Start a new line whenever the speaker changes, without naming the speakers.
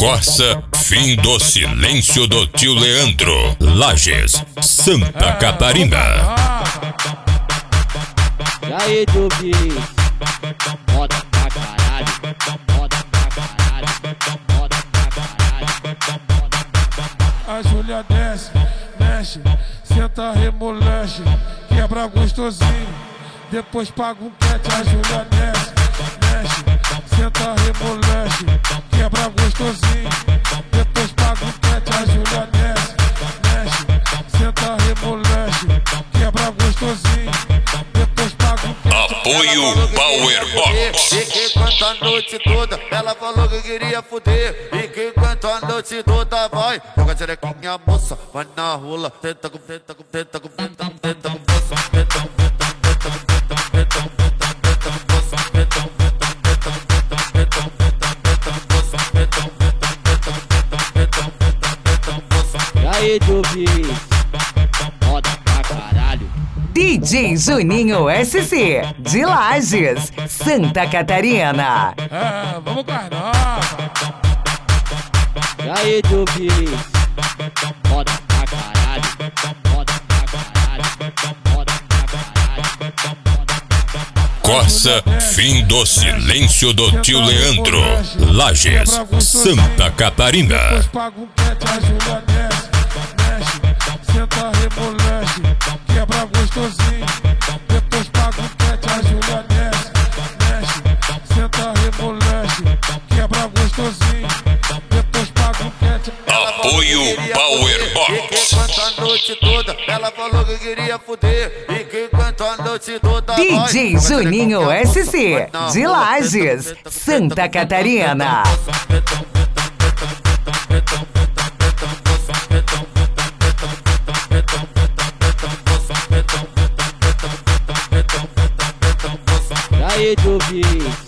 Corsa, fim do silêncio do tio Leandro. Lages, Santa Catarina.
E aí, Dubi? Foda pra caralho, foda pra caralho, foda pra caralho.
A Júlia desce, mexe, senta, remolexe, quebra gostosinho, depois paga um pet. A Júlia desce, mexe, senta, remolexe, quebra gostosinho, depois paga um pet. A Júlia desce, mexe, senta, remolexe, quebra gostosinho, depois paga um pet.
Apoio Powerbox.
E que canta a noite toda, ela falou que queria fuder. E que canta a noite toda, vai joga xerequinha, moça, vai na rola, tenta com tenta com tenta com tenta com tenta com moça, tenta com tenta com tenta com tenta com tenta com tenta com tenta com moça, tenta com tenta com tenta com tenta com tenta com tenta com moça, tenta com tenta com tenta com tenta com tenta com moça.
E aí, Dubi? Foda pra caralho.
DJ Juninho SC, de Lages, Santa Catarina.
Vamos carnaval.
E aí, Dubi? Foda pra caralho, foda pra caralho, foda pra caralho.
Corsa, fim do silêncio do tio Leandro. Lages, Santa Catarina.
Depois paga um pet. A Júlia desce, mexe, senta, remolexe, quebra gostosinho, depois paga um pet. A Júlia desce, mexe, senta, remolexe, quebra gostosinho, depois paga um pet.
Apoio
E que
Powerbox.
canta a noite toda, ela falou que queria fuder. E que canta a noite toda, vai
DJ Juninho SC, de Lages, Santa Catarina.
E aí, Dubi?